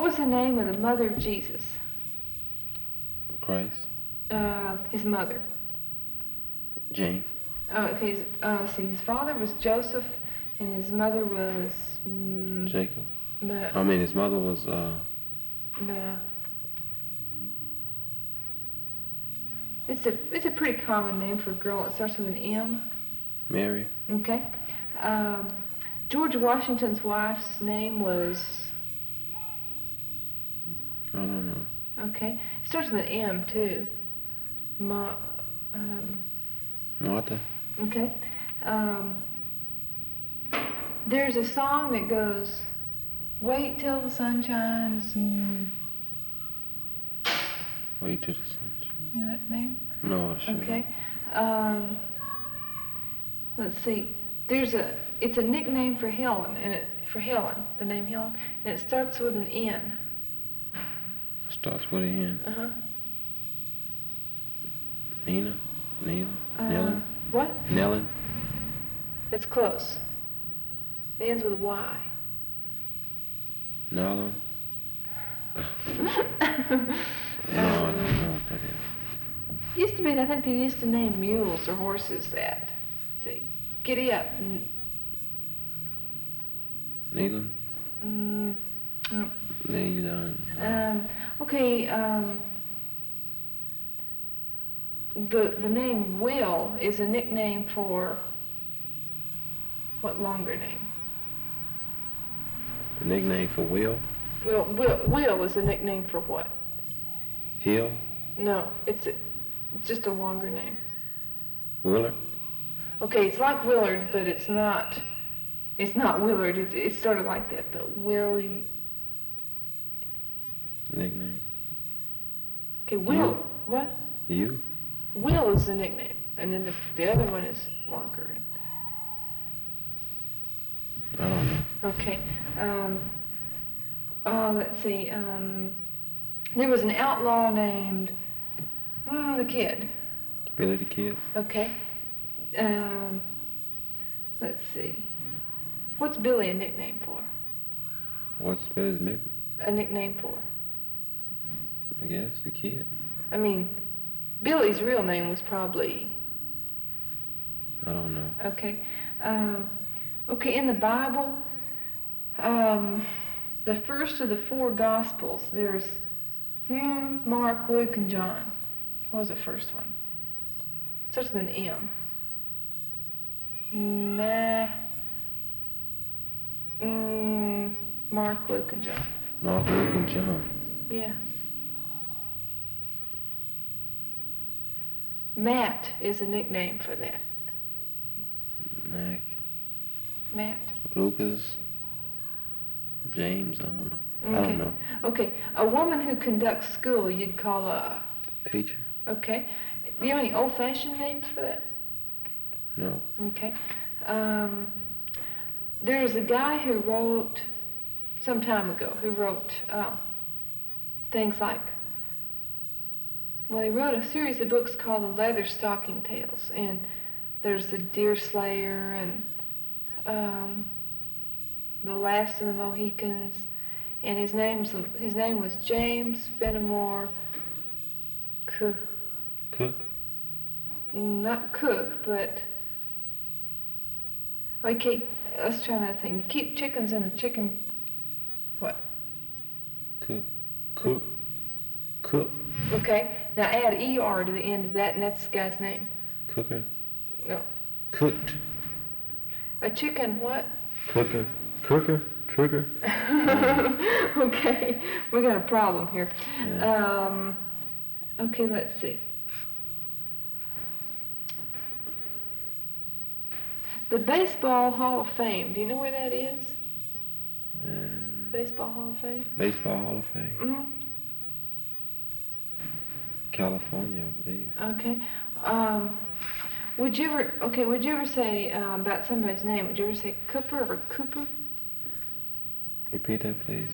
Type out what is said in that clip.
What was the name of the mother of Jesus? Christ. His mother. Jane. Okay, let's see, his father was Joseph, and his mother was... Jacob. The, I mean, his mother was... It's a pretty common name for a girl. It starts with an M. Mary. Okay. George Washington's wife's name was... I don't know. Okay. It starts with an M, too. Martha. Okay. There's a song that goes, wait till the sun shines. Wait till the sun shines. You know that name? No, I shouldn't. Okay. Let's see. It's a nickname for Helen, the name Helen, and it starts with an N. Starts with an N. Uh-huh. Nina? Nellen? What? Nellen? It's close. It ends with a Y. Nellen? No, I don't know what that is. Used to be, I think they used to name mules or horses that. Let's see. Giddy up. Nealon? Mm, Nealon. Okay, the name Will is a nickname for what longer name? The nickname for Will? Well, Will is a nickname for what? Hill? No, it's just a longer name. Willard? Okay, it's like Willard, but it's not Willard. It's sort of like that, though. Will. Nickname. Okay, Will. You? What? You? Will is the nickname, and then the other one is longer. I don't know. Okay. Let's see. There was an outlaw named the Kid. Billy the Kid? Okay. Let's see. What's Billy a nickname for? What's Billy's nickname? A nickname for? I guess the Kid. I mean, Billy's real name was probably... I don't know. Okay. Okay, in the Bible, the first of the four Gospels, there's Mark, Luke, and John. What was the first one? It starts with an M. Mark, Luke, and John. Mark, Luke, and John. Yeah. Matt is a nickname for that. Matt. Lucas. James, I don't know. Okay. I don't know. Okay, a woman who conducts school you'd call a... Teacher. Okay. Do you have any old-fashioned names for that? No. Okay. There's a guy who wrote, some time ago, things like, well, he wrote a series of books called The Leather Stocking Tales, and there's The Deer Slayer and The Last of the Mohicans, and his name was James Fenimore Cook. Not Cook, but okay. Let's try another thing. You keep chickens in a chicken. What? Cook. Okay. Now add ER to the end of that, and that's the guy's name. Cooker. No. Cooked. A chicken what? Cooker. Okay, we got a problem here. Yeah. Okay, let's see. The Baseball Hall of Fame. Do you know where that is? Baseball Hall of Fame. Baseball Hall of Fame. Mm-hmm. California, I believe. Okay. Would you ever say about somebody's name? Would you ever say Cooper or Cooper? Repeat that, please.